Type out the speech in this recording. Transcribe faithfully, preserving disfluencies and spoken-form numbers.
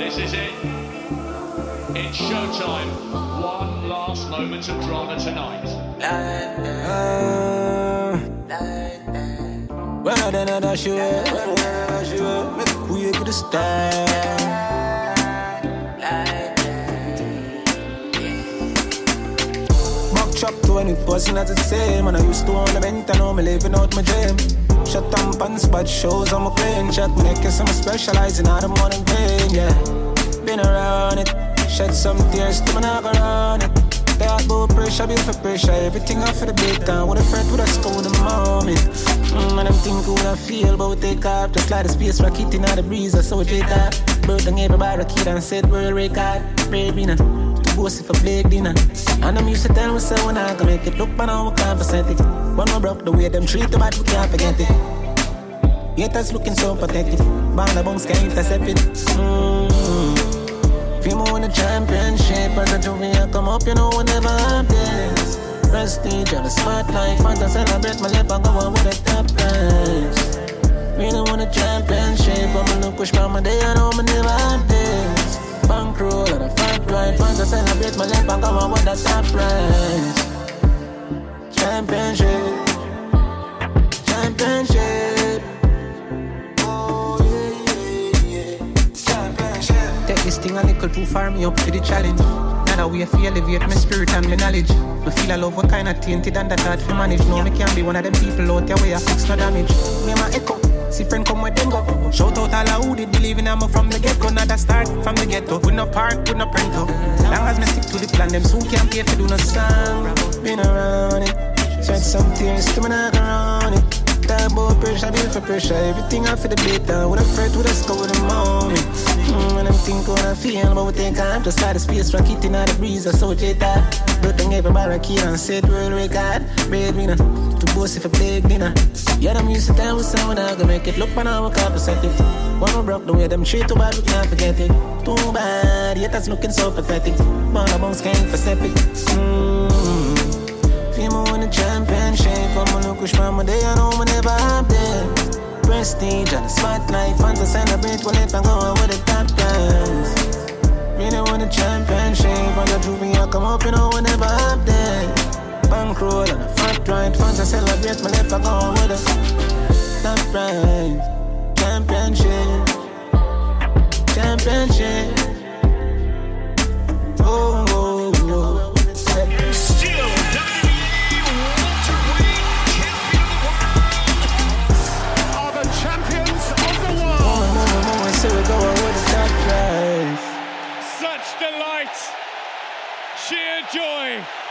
This is it. It's showtime. One last moment of drama tonight. Well, then I dash you, well, then I dash you, make way to the star. Chop to when it wasn't as the same. And I used to own a vent, I know me living out my dream. Shut down pants, but shows on my crane. Shut neck, yes, I'm specializing out of morning pain, yeah. Been around it, shed some tears to my knock around it. That boat pressure, built for pressure. Everything off for the big time. With a friend with a school the moment. Mm, and I'm thinking what I feel, but we take off. Just like the space rocket in the breeze, I saw it take off. Bird and everybody kid and set world record. Baby, nah. Bossy for Blake dinner. And I'm used to tell myself when I can make it look, but now we can't percent it. When we broke the way them treat the bad, we can't forget it. Yet us looking so pathetic. Band of bunks can't intercept it. Mm-hmm. Feel more in the championship. As a junior come up, you know we never have this. Prestige on the spotlight. Fans to celebrate my life and go on with the top prize. Really want a championship. I'm gonna push by my day, I know we never have this. Bankroll and a front line. Fans to celebrate my life and come on with the top prize. Championship. Championship. Oh yeah, yeah, yeah. Championship. Take this thing a little too far, me up for the challenge. Now that we feel elevate my spirit and my knowledge. Me feel I love what kind of tainted and that hard to manage. No, me can't be one of them people out there where I fix no damage. Me my echo. See friend come with them go. Shout out all who did believe in I'm from the get-go. Not a start from the ghetto. We no park, we no print up. Long as me stick to the plan, them soon can't pay for do no song. Been around it. Shed some tears to me knock around it. That boat pressure, built for pressure. Everything off for the beat down. With a fret, with a skull, with a moment. Mm, when I'm thinking what I feel, but we think I'm just like the space rocket in the breeze. I saw it that. Broken every barricade and set world record. Breadwinner. Too bossy for big dinner. Yeah, I'm used to time with someone I can make it look, but now we can't percent it. When we broke the way them treat too bad, we can't forget it. Too bad, yet that's looking so pathetic. But our bones can't perceive it. Mm. Feel me win the championship. I'm gonna push my day, I know we never have this. Prestige and the spotlight. Fans to celebrate when if I'm going with the top guys. Really win the championship. On the juvie, I come up, you know we never have this. Bankroll and the front right. Fans to celebrate my life, I'm going with the top prize. Championship. Championship. Oh, oh, oh. Still So we go with the top prize. such delight, sheer joy.